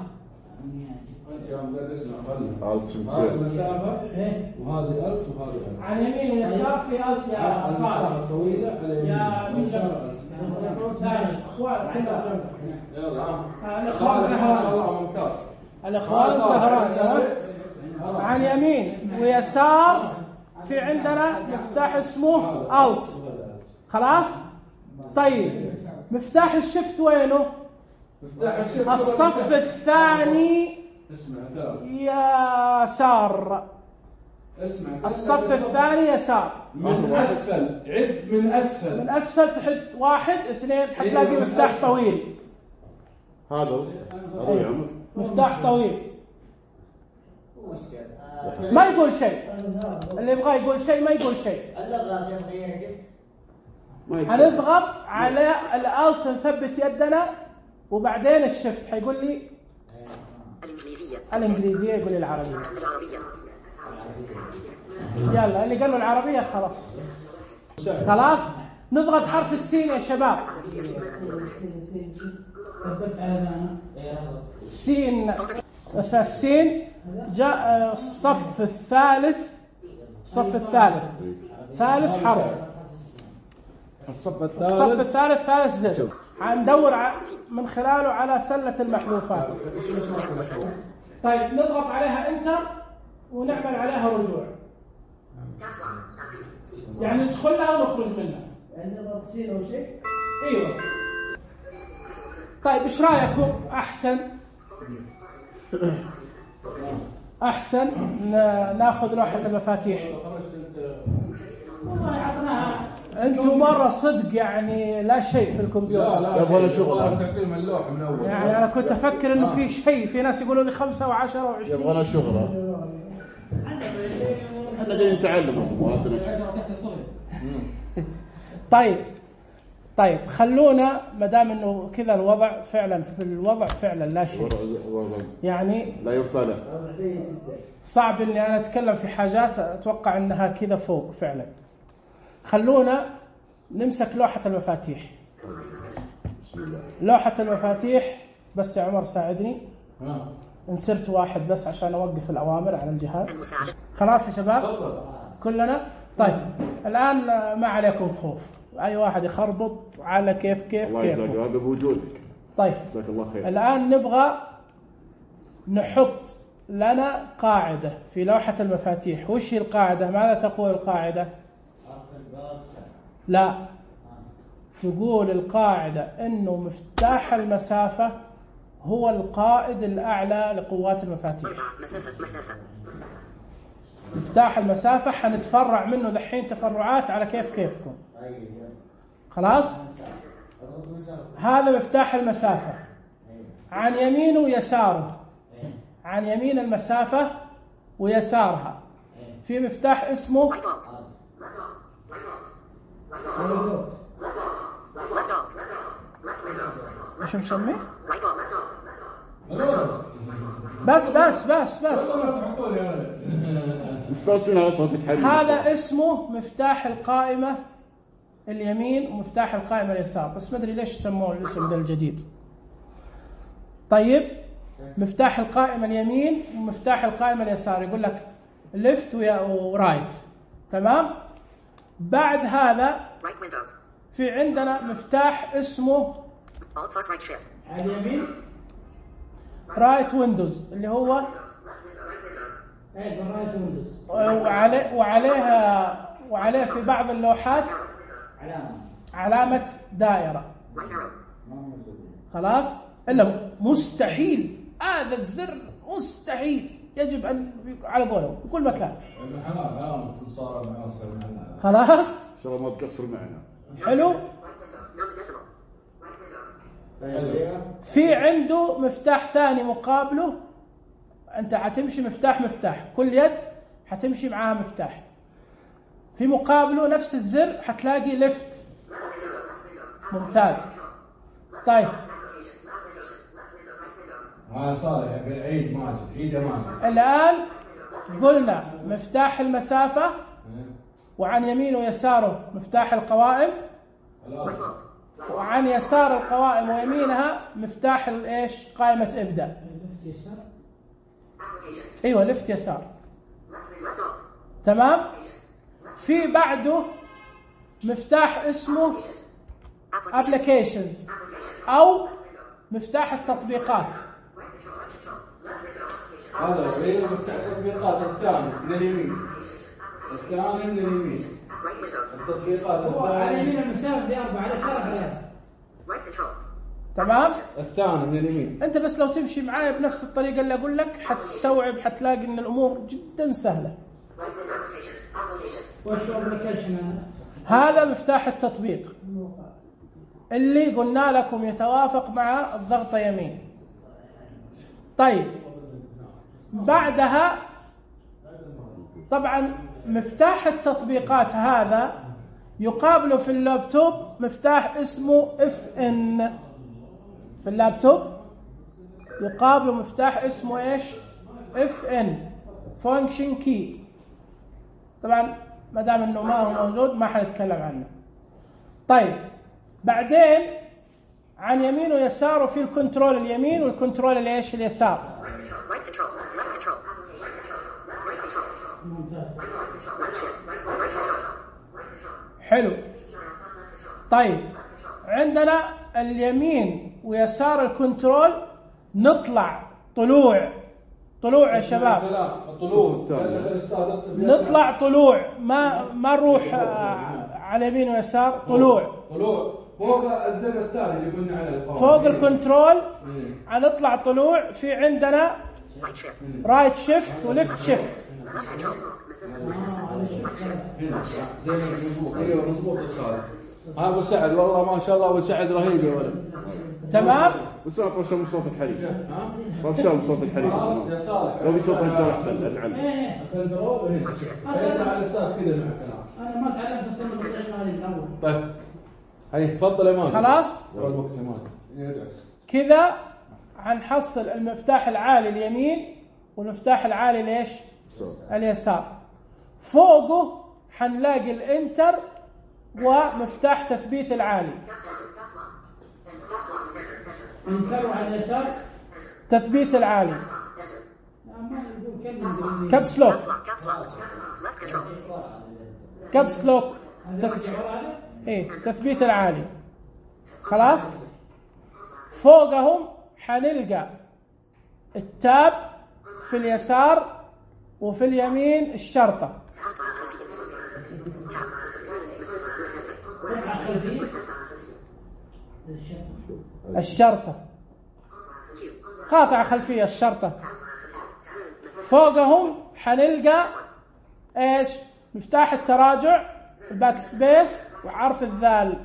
هذه المسافة وهذه ألت وهذه ألت. عن يمين ويسار في ألت يا صالح. طويلة على يمين. يا من جنب. أخوان عندنا جنب. يلا. الأخوان ما شاء سهران. الله ممتاز. الأخوان سهران. عن يمين ويسار في عندنا مفتاح اسمه ألت. خلاص؟ طيب مفتاح الشفت وينه؟ مفتاح الشفت الصف الثاني اسمع داو. يسار. اسمع الصف الثاني يسار. من أسفل، عد من أسفل. من أسفل تحط واحد اثنين حتلاقي مفتاح طويل. هذا هذا يا عمر. مفتاح طويل. ما يقول شيء. اللي يبغى يقول شيء ما يقول شيء. هنضغط على الالت نثبت يدنا وبعدين الشفت حيقول لي الإنجليزية. الإنجليزية يقول لي العربية. العربية. يلا اللي قالوا العربية خلاص. خلاص نضغط حرف السين يا شباب. ثبت على انا. سين اسمها السين. جاء الصف الثالث. الصف الثالث ثالث حرف. الصف الصف الثالث. الثالث ثالث زر. حندور من خلاله على سلة المحذوفات. طيب نضغط عليها انتر ونعمل عليها رجوع. يعني ندخل لها ونخرج منها. يعني نضغط سين او شيء؟ ايوه. طيب ايش رايكم؟ احسن احسن ناخذ لوحة المفاتيح. والله عطناها. انتم مرة صدق يعني لا شيء في الكمبيوتر. لا يبغى له شغل. تقديم اللوح من أول. يعني انا كنت افكر انه في شيء، في ناس يقولوا لي خمسة وعشرة وعشرين. يبغى له شغل. احنا جايين نتعلم. طيب طيب خلونا ما دام انه كذا الوضع فعلا في الوضع فعلا لا شيء يعني لا يطلع. صعب اني انا اتكلم في حاجات اتوقع انها كذا فوق فعلا. خلونا نمسك لوحة المفاتيح. لوحة المفاتيح بس يا عمر ساعدني. انسرت واحد بس عشان اوقف الاوامر على الجهاز. خلاص يا شباب كلنا. طيب الان ما عليكم خوف، اي واحد يخربط على كيف كيف الله كيف. يجزاك هذا بوجودك. طيب جزاك الله خير. الان نبغى نحط لنا قاعدة في لوحة المفاتيح. وش هي القاعدة؟ ماذا تقول القاعدة؟ لا، تقول القاعدة انه مفتاح المسافة هو القائد الاعلى لقوات المفاتيح. مسافة مسافة. مفتاح المسافة حنتفرع منه دحين تفرعات على كيف كيفكم. خلاص؟ هذا مفتاح المسافة. عن يمينه ويساره. عن يمين المسافة ويسارها في مفتاح اسمه ايش مسميه؟ بس بس بس بس هذا اسمه مفتاح القائمة اليمين ومفتاح القائمة اليسار، بس ما ادري ليش سموه الاسم ذا الجديد. طيب مفتاح القائمة اليمين ومفتاح القائمة اليسار يقول لك ليفت ورايت. تمام؟ بعد هذا في عندنا مفتاح اسمه على اليمين رايت ويندوز اللي هو ايه براية ويندوز. وعليه وعليها وعليه في بعض اللوحات علامة علامة دائرة. خلاص؟ إلا مستحيل هذا الزر مستحيل، يجب أن على قوله في كل مكان. خلاص؟ ترى ما تقصر معنا. حلو؟ في عنده مفتاح ثاني مقابله، أنت حتمشي مفتاح مفتاح، كل يد حتمشي معاها مفتاح. في مقابله نفس الزر حتلاقي ليفت. ممتاز. طيب ها صالح عيد ماجد، عيد يا ماجد. الآن قلنا مفتاح المسافة، وعن يمينه ويساره مفتاح القوائم، وعن يسار القوائم ويمينها مفتاح ايش؟ قائمة ابدأ. ايوه لفت يسار. تمام. في بعده مفتاح اسمه applications او مفتاح التطبيقات. هذا هو مفتاح التطبيقات الثاني من اليمين، الثاني من اليمين التطبيقات هو على الثاني. يمين المسافة في أربعة، على يسار ثلاثة. تمام. الثاني من اليمين. انت بس لو تمشي معايا بنفس الطريقة اللي اقول لك حتستوعب، حتلاقي ان الامور جدا سهلة. وش ابلكيشن هذا مفتاح التطبيق اللي قلنا لكم يتوافق مع الضغط يمين. طيب بعدها طبعا مفتاح التطبيقات هذا يقابله في اللابتوب مفتاح اسمه اف ان. في اللابتوب يقابله مفتاح اسمه ايش؟ اف ان فانكشن كي. طبعا ما دام انه ما هو موجود ما حنتكلم عنه. طيب بعدين عن يمين ويساره في الكنترول اليمين والكنترول الايش؟ اليسار. حلو. طيب عندنا اليمين ويسار الكنترول، نطلع طلوع طلوع يا شباب، طلوع نطلع طلوع، ما ما نروح على يمين ويسار، طلوع طلوع فوق الزر الثاني اللي قلنا عليه فوق الكنترول. هنطلع طلوع. في عندنا رايت شيفت وليفت شيفت. زي ما مضبوط. ايوه مضبوط الصالح. ها ابو سعد والله ما شاء الله ابو سعد رهيب يا ولد. تمام. بس ما طفشوا من صوت الحريق. طفشوا من صوت الحريق. خلاص يا صالح. لو بصوت الجو احسن اتعلم. الكنترول هنا. انت على الاساس كذا مع الكلام. انا ما تعلمت اصلا بالطريقه هذه من الاول. طيب هي تفضل يا ماجد. خلاص ورا الوقت يا ماجد. كذا حنحصل المفتاح العالي اليمين والمفتاح العالي ليش؟ اليسار. فوقه حنلاقي الانتر ومفتاح تثبيت العالي. انتر على اليسار تثبيت العالي. ما يقول كم كابس لوك. كابس لوك. ايه تثبيت العالي. خلاص. فوقهم حنلقى التاب في اليسار وفي اليمين الشرطة. الشرطة قاطعة خلفية الشرطة. فوقهم حنلقى ايش؟ مفتاح التراجع، الباك سبيس وحرف الذال.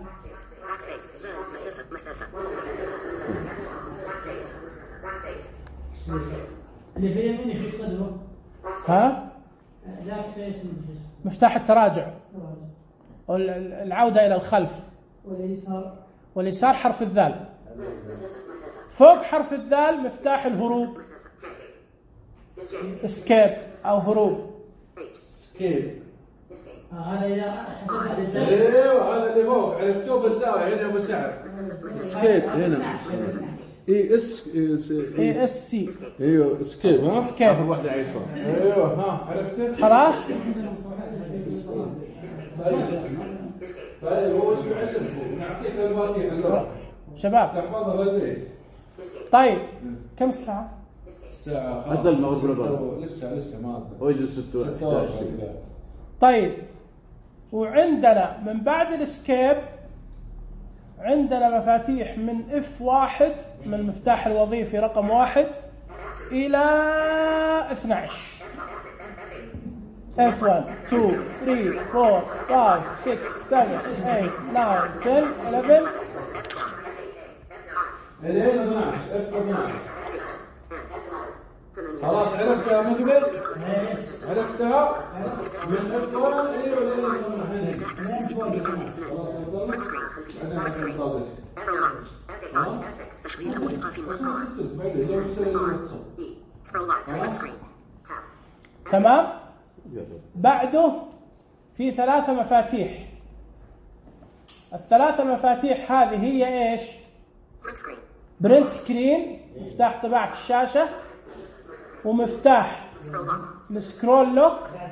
اللي في اليمين ايش يقصده؟ ها؟ ذاك سبيس مفتاح التراجع، العودة إلى الخلف. واليسار واليسار حرف الذال. فوق حرف الذال مفتاح الهروب، اسكيب أو هروب. اسكيب. هذا إذا حسبت ايوه هذا اللي فوق عرفتوه بالزاوية هنا ابو سعد. اسكيب هنا. اي اس اي اس سي. ايوه اسكيب. ها اسكيب. اخر واحده على اليسار. ايوه ها عرفته. خلاص. طيب هو شو يعلمكم؟ نعطيك المفاتيح اللغة. شباب تحفظها بالبيت. طيب كم الساعة؟ الساعة خلاص أدى المغرب لسه بالغرب. لسه لسه ما أدى. هو يجلس ستة ستة وربع وربع كذا. طيب، وعندنا من بعد الاسكيب عندنا مفاتيح من اف واحد من المفتاح الوظيفي رقم واحد إلى اثني عشر. اف واحد اثنين ثلاثة أربعة خمسة ستة سبعة ثمانية تسعة عشرة إحدى عشر الين اثناعش اف اثناعش. خلاص عرفتها مقبل؟ عرفتها؟ من اف واحد الى الين خلاص تشغيل أو إيقاف مؤقت. تمام. بعده في ثلاثة مفاتيح. الثلاثة مفاتيح هذه هي ايش؟ برنت سكرين، مفتاح طباعة الشاشة، ومفتاح السكرول لوك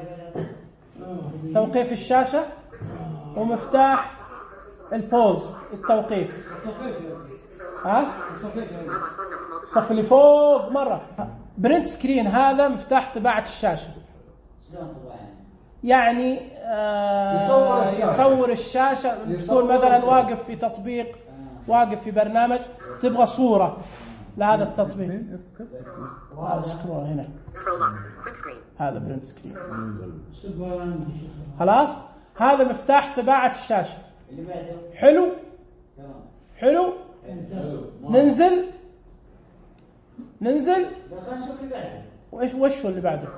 توقيف الشاشة، ومفتاح البوز التوقيف. ها؟ الصف اللي فوق مرة. برنت سكرين هذا مفتاح طباعة الشاشة، يعني آه يصور الشاشة. يصور الشاشة. تكون مثلا واقف في تطبيق، واقف في برنامج، تبغى صورة لهذا التطبيق، هذا سكرول هنا، هذا برنت سكرين. خلاص، هذا مفتاح طباعة الشاشة. حلو حلو. ننزل ننزل وإيش وش اللي بعده؟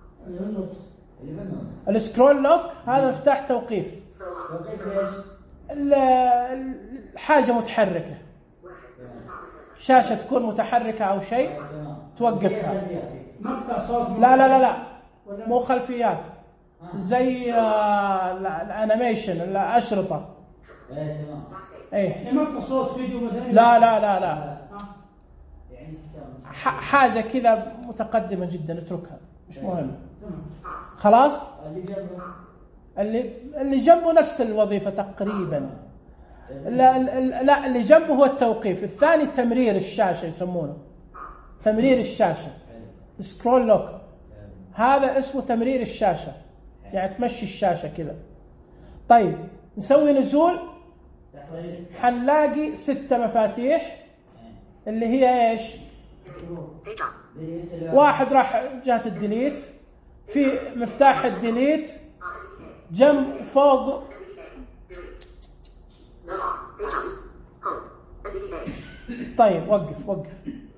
السكرول لوك هذا مفتاح توقيف. الحاجة متحركة، شاشة تكون متحركة أو شيء توقفها. لا لا لا لا مو خلفيات، زي الانيميشن الأشرطة. ايه مقطع صوت فيديو مثلا. لا لا لا لا حاجة كذا متقدمة جدا، اتركها مش مهم. خلاص، اللي اللي جنبه نفس الوظيفة تقريبا. لا, لا اللي جنبه هو التوقيف. الثاني تمرير الشاشة يسمونه، تمرير الشاشة، سكرول لوك. هذا اسمه تمرير الشاشة، يعني تمشي الشاشة كذا. طيب نسوي نزول، حنلاقي ستة مفاتيح اللي هي ايش؟ واحد راح جهة الديليت، في مفتاح الديليت جنب فوق. طيب وقف وقف.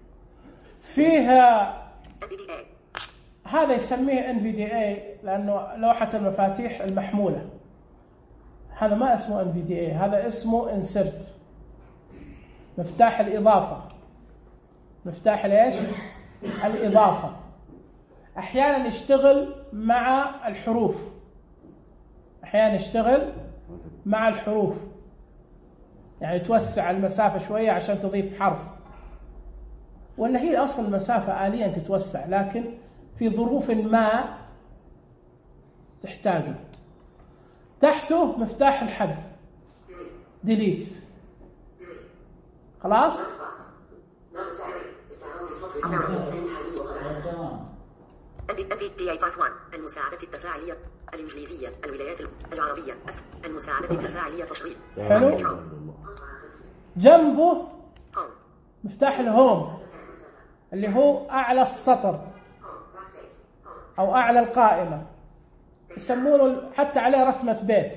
فيها هذا يسميه إن في دي إيه لأنه لوحة المفاتيح المحمولة. هذا ما اسمه إن في دي إيه، هذا اسمه انسرت، مفتاح الإضافة. مفتاح ليش؟ الإضافة. أحيانا يشتغل مع الحروف، أحيانا يشتغل مع الحروف، يعني توسع المسافة شوية عشان تضيف حرف، ولا هي أصل المسافة آليا تتوسع، لكن في ظروف ما تحتاجه. تحته مفتاح الحذف ديليت. خلاص؟ المساعدة التفاعلية الإنجليزية الولايات العربية المساعدة التفاعلية تشغيل. حلو. جنبه مفتاح الهوم اللي هو أعلى السطر أو أعلى القائمة، يسمونه حتى عليه رسمة بيت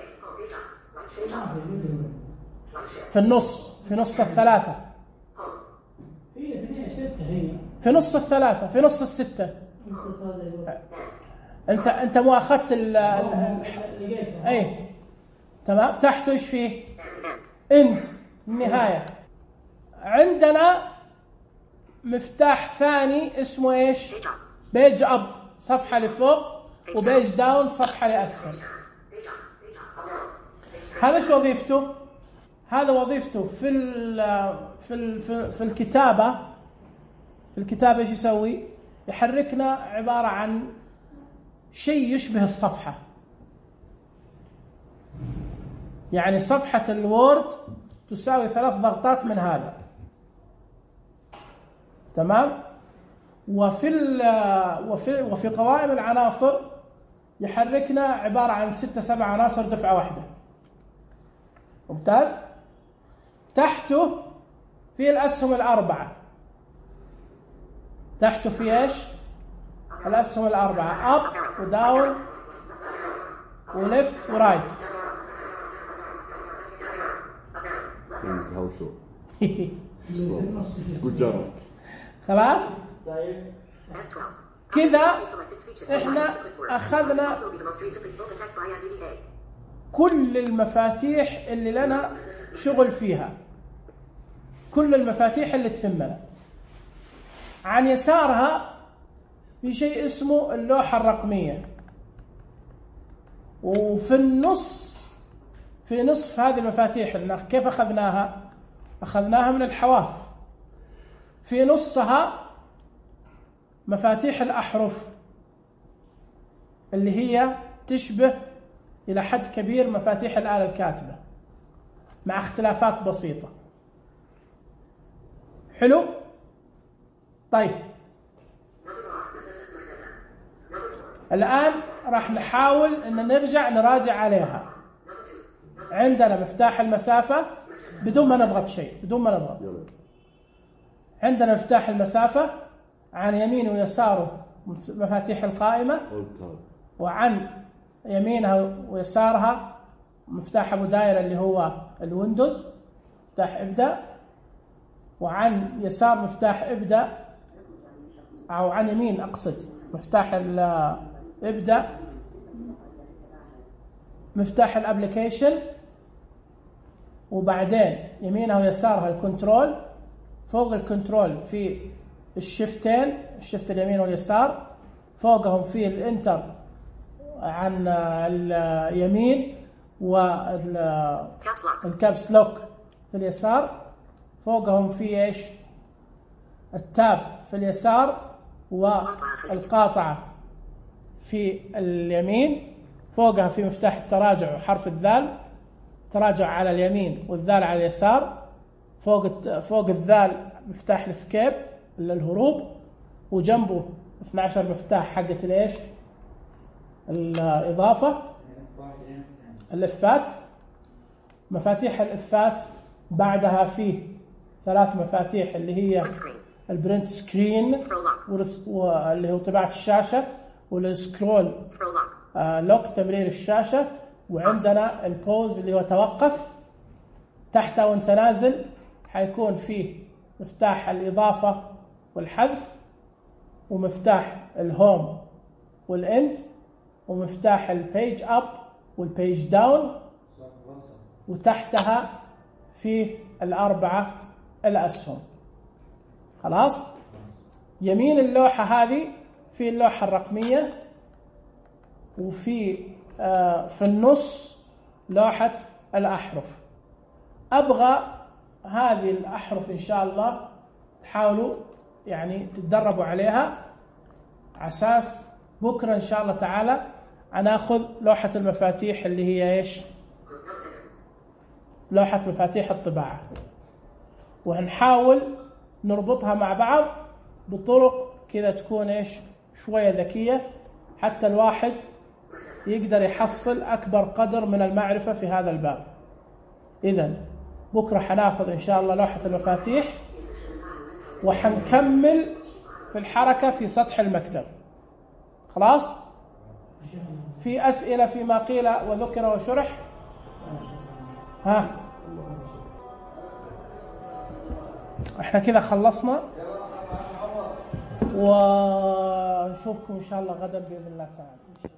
في النص، في نص الثلاثة، هي اثنين ستة، هي في نص الثلاثة، في نص الستة. أنت أنت مو أخذت ال أي تمام. تحته إيش فيه؟ إند النهاية. عندنا مفتاح ثاني اسمه إيش؟ بيج أب، صفحة لفوق، وبيج داون، صفحة لأسفل. هذا شو وظيفته؟ هذا وظيفته في ال في ال في الكتابة. في الكتابة إيش يسوي؟ يحركنا عبارة عن شيء يشبه الصفحة، يعني صفحة الوورد تساوي ثلاث ضغطات من هذا. تمام؟ وفي وفي وفي قوائم العناصر يحركنا عبارة عن ستة سبع عناصر دفعة واحدة. ممتاز. تحته في الأسهم الأربعة، تحته في إيش؟ الأسهم الأربعة، أب وداون وليفت ورايت. خلاص؟ كذا احنا أخذنا كل المفاتيح اللي لنا شغل فيها، كل المفاتيح اللي تهمنا. عن يسارها في شيء اسمه اللوحة الرقمية، وفي النص في نصف هذه المفاتيح كيف أخذناها؟ أخذناها من الحواف. في نصها مفاتيح الأحرف اللي هي تشبه إلى حد كبير مفاتيح الآلة الكاتبة مع اختلافات بسيطة. حلو؟ طيب الآن راح نحاول أن نرجع نراجع عليها. عندنا مفتاح المسافة بدون ما نضغط شيء، بدون ما نضغط. عندنا مفتاح المسافة، عن يمينه ويساره مفاتيح القائمة، وعن يمينها ويسارها مفتاح أبو دائرة اللي هو الويندوز، مفتاح ابدأ، وعن يسار مفتاح ابدأ، أو عن يمين أقصد مفتاح ابدأ، مفتاح الابليكيشن، وبعدين يمينها ويسارها الكنترول. فوق الكنترول في الشفتين، الشفت اليمين واليسار، فوقهم في الانتر عن اليمين والكابس لوك في اليسار، فوقهم في ايش؟ التاب في اليسار والقاطعة في اليمين، فوقها في مفتاح التراجع وحرف الذال، تراجع على اليمين والذال على اليسار، فوق فوق الذال مفتاح الاسكيب اللي الهروب، وجنبه اثني عشر مفتاح حقة الايش؟ الإضافة، الإفات، مفاتيح الإفات. بعدها فيه ثلاث مفاتيح اللي هي البرنت سكرين واللي هو طباعة الشاشة، والسكرول لوك تمرير الشاشة، وعندنا البوز اللي هو توقف. تحته وانت نازل حيكون فيه مفتاح الإضافة والحذف، ومفتاح الهوم والإند، ومفتاح البيج أب والبيج داون، وتحتها في الأربعة الأسهم. خلاص؟ يمين اللوحة هذه في اللوحة الرقمية، وفي آه في النص لوحة الأحرف. أبغى هذه الأحرف إن شاء الله تحاولوا يعني تتدربوا عليها، على أساس بكرة إن شاء الله تعالى هناخذ لوحة المفاتيح اللي هي إيش؟ لوحة مفاتيح الطباعة، وهنحاول نربطها مع بعض بطرق كذا تكون إيش؟ شوية ذكية، حتى الواحد يقدر يحصل أكبر قدر من المعرفة في هذا الباب. إذن بكرة حناخذ إن شاء الله لوحة المفاتيح، وحنكمل في الحركة في سطح المكتب. خلاص؟ في أسئلة فيما قيل وذكر وشرح؟ ها؟ احنا كذا خلصنا، ونشوفكم إن شاء الله غدا بإذن الله تعالى.